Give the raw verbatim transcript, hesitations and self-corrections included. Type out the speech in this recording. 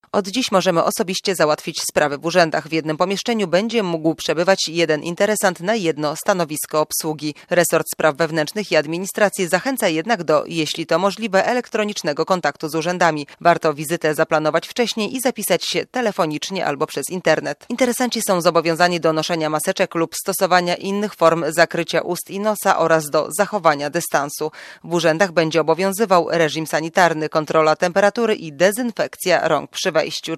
Od dziś możemy osobiście załatwić sprawy w urzędach. W jednym pomieszczeniu będzie mógł przebywać jeden interesant na jedno stanowisko obsługi. Resort Spraw Wewnętrznych i Administracji zachęca jednak do, jeśli to możliwe, elektronicznego kontaktu z urzędami. Warto wizytę zaplanować wcześniej i zapisać się telefonicznie albo przez internet. Interesanci są zobowiązani do noszenia maseczek lub stosowania innych form zakrycia ust i nosa oraz do zachowania dystansu. W urzędach będzie obowiązywał reżim sanitarny, kontrola temperatury i dezynfekcja rąk przy wejściu.